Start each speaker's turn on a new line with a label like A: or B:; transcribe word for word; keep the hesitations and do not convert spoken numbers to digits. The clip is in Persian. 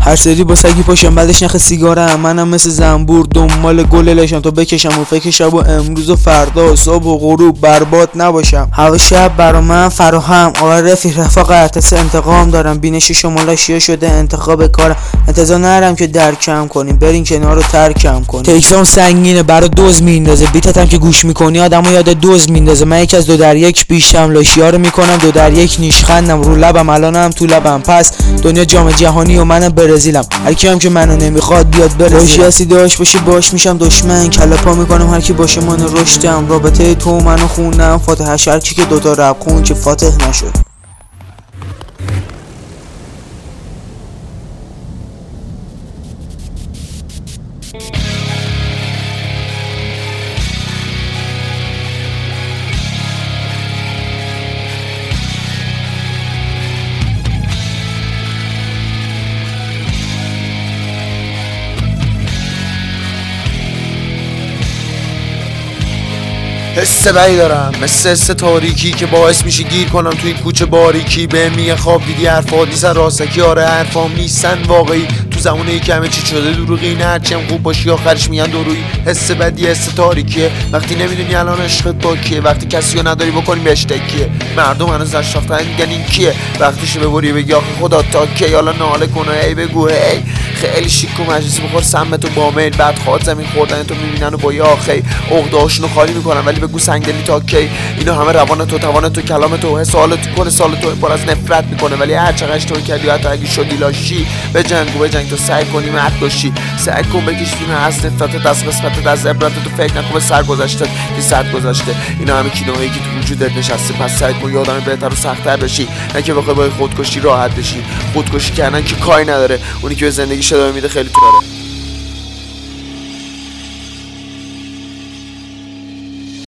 A: هر سری با سگی پاشم بعدش نخ سیگارم، منم مثل زنبور دنبال گل لشم تا بکشم و فکر شب و امروز و فردا صبح و غروب برباد نباشم. هوا شب برا من فراهم، آره رفیق رفاقت حس انتقام دارم، بینش شما لاشیا شده انتخاب کارم، انتظار نرم که درکم کنیم برین کنار رو ترکم کنیم. تکسام سنگینه برا دوز میندازه، بیتتم که گوش میکنی آدمو یاد دوز میندازه. من یک از دو در یک بیشتم لاشیا رو میکنم دو در یک نیشخندم رو لبم الانم تو لبم. پس دنیا جام جهانی و منم برزیلم، هر کی هم که منو نمیخواد بیاد برزیل. باشی داش باشی باش میشم دشمن، کله پا میکنم هر کی باشه من رشدم. رابطه تو منو خوندم فاتحه شهر کی که دوتا رب خون که فاتح نشد.
B: حس بدی دارم مثل حس تاریکی که باعث میشه گیر کنم تو این کوچه باریکی. به میگه خواب دیدی حرفات نیستن راستکی، آره حرفام نیستن واقعی. تو زمونه که همه چی شده دروغی، نه هرچی هم خوب باشی آخرش میگن درویی. حس بدی حس تاریکیه وقتی نمیدونی الان عشقت با کیه، وقتی کسی رو نداری بکنی بهش تکیه. مردم هنوز نشناختن میگن این کیه، وقتیشو ببری بگی آخه خدا تا کی. حالا ناله کنه ای بگو هی خیلی شیک و مجلسی بخور سمت و با میل، بعد خواد زمین خوردن تو میبینن و با یا خی عقده‌هاشونو خالی میکنن ولی بگو سنگدلی تا کی. اینا همه روان تو توان تو کلام تو حس حال تو کل سال تو پر از نفرت میکنه، ولی هر چقدر تو کردی حتی اگه شدی لاشی به جنگ و به جنگ تو سعی کنی مرد باشی. سعی کن بکش فیلم از نفرت از قسمت از عبرت تو فکر نکن به سر گذشته که صد گذشته. اینا همه کینه‌هایی که تو وجودت نشسته، پس سعی کن یه آدم بهتر و سخت‌تر بشی، نه که بخوای با خودکشی راحت بشی. خودکشی کردن که کاری نداره، اونی که به زندگیش ادامه میده خیلی تو داره.